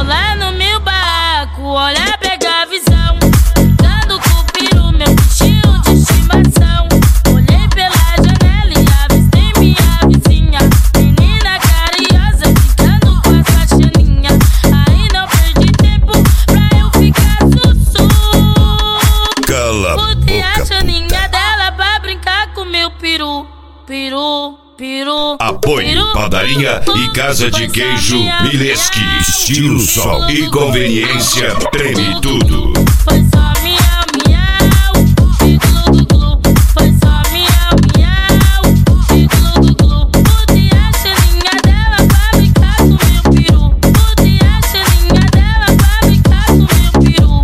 Eu lá no meu barraco, olha, pega a visão. Dando com o peru, meu bichinho de estimação. Olhei pela janela e avistei minha vizinha. Menina carinhosa, ficando com essa chaninha. Aí não perdi tempo pra eu ficar sussu. Cala a boca, botei a chaninha dela pra brincar com meu peru. Peru. Apoio Padaria e Casa de Queijo Mileski. Estilo Sol e conveniência treme tudo. Foi só miau, miau, e glu, glu, glu. Foi só miau, miau, e glu, glu, glu. Botei a chaninha dela pra brincar com meu peru. Botei a chaninha dela pra brincar com meu peru.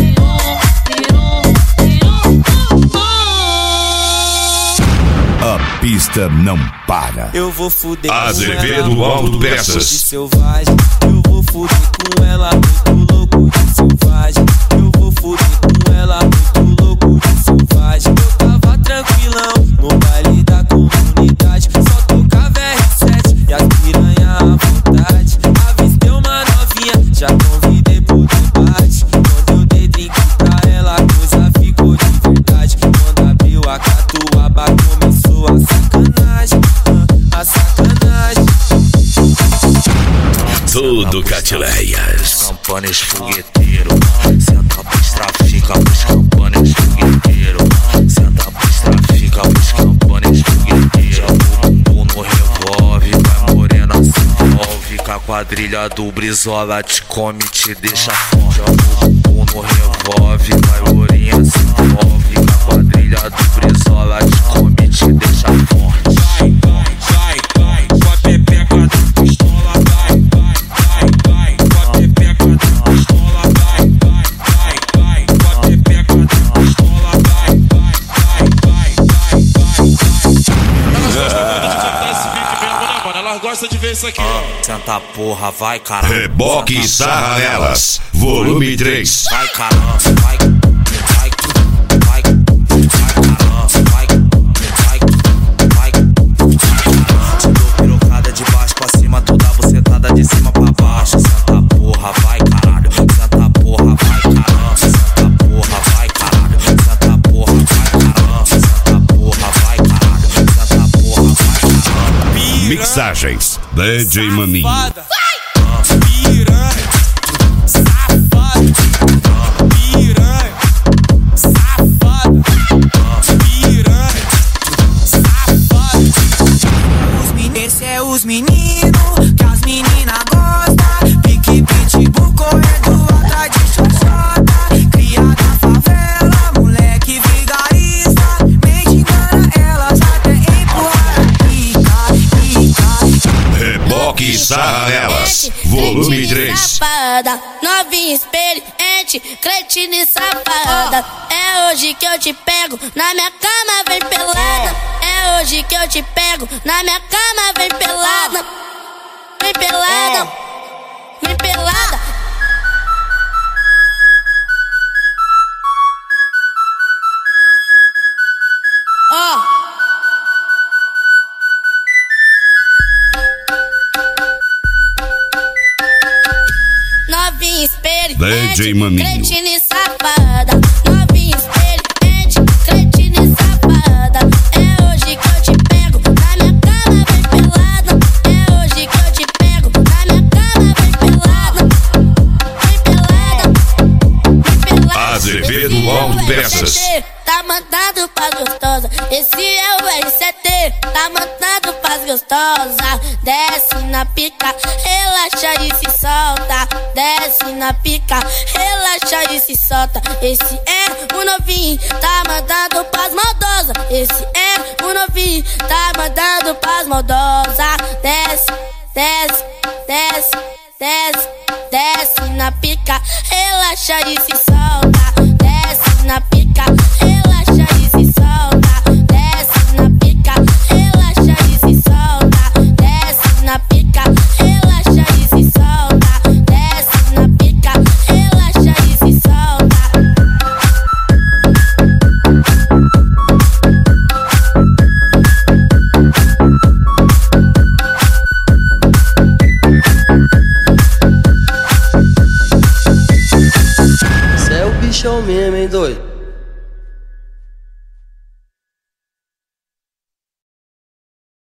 A pista não para. Eu vou fuder Azevedo com ela, Autopeças. de selvagem. Eu vou fuder com ela, muito louco de selvagem. Eu vou fuder com ela, muito louco de selvagem. Eu tava tranquilão no baile da comunidade. Só tocava R7 e as piranha à vontade. Avistei uma novinha, já convidei pro debate. Quando eu dei drink pra ela, a coisa ficou de verdade. Quando abriu a catuaba, começou a sacanagem, a sacanagem. Tudo Catileias. Campanes fogueteiro, senta pros trafica pros campanes fogueteiro. Senta pros trafica pros campanes fogueteiro. Joga o bumbum no revólver, vai morena se envolve. Com a quadrilha do Brizola te come, te deixa forte. Joga o bumbum no revólver, vai morena se envolve. Com a quadrilha do Brizola te come, te deixa forte. Vai, com a pepeca da pistola, vai. Com a pepeca da pistola, vai. Com a pepeca da pistola, vai. Elas gostam de ver isso aqui. Senta porra, vai caralho. Reboque e sarra elas. Volume 3. Vai caramba, vai caramba, vai caramba. Te dou pirocada de baixo pra cima, toda bucetada de cima pra baixo. Senta porra, vai caralho. Senta porra, vai caramba. Senta porra, vai caralho. Senta porra, vai caramba. Senta porra, vai caralho. Senta porra, vai caralho. Mixagens DJ Maninho. Piranha, safada, piranha, safada, piranha, safada. Esse é os meninos que as meninas gostam. Pique, pitbull, correndo atrás de xoxota. Cria na favela, moleque vigarista. Mendigana, elas até empurrar a pica. Reboque e sarra elas. Volume 3. Safada, novinha experiente, cretina e safada. É hoje que eu te pego, na minha cama vem pelada. É hoje que eu te pego, na minha cama vem pelada. Vem pelada, vem pelada. Novinha experiente, DJ Maninho. cretina e safada. Novinha experiente, cretina e safada. É hoje que eu te pego, na minha cama vem pelada. É hoje que eu te pego, na minha cama vem pelada. Vem pelada, vem pelada. Azevedo Autopeças. Tá mandado pras gostosa. Esse é o RCT. Tá mandado pras gostosa. Desce na pica, relaxa e se solta. Desce na pica, relaxa e se solta. Esse é o novinho, tá mandado pras maldosas. Esse é o novinho, tá mandado pras maldosas. Desce, desce, desce, desce, desce na pica, relaxa e se solta. Desce na pica, relaxa e se solta. Desce na pica, relaxa e se solta. Desce na pica, relaxa e se solta. Desce na pica, relaxa e se solta. show mesmo, hein, doido?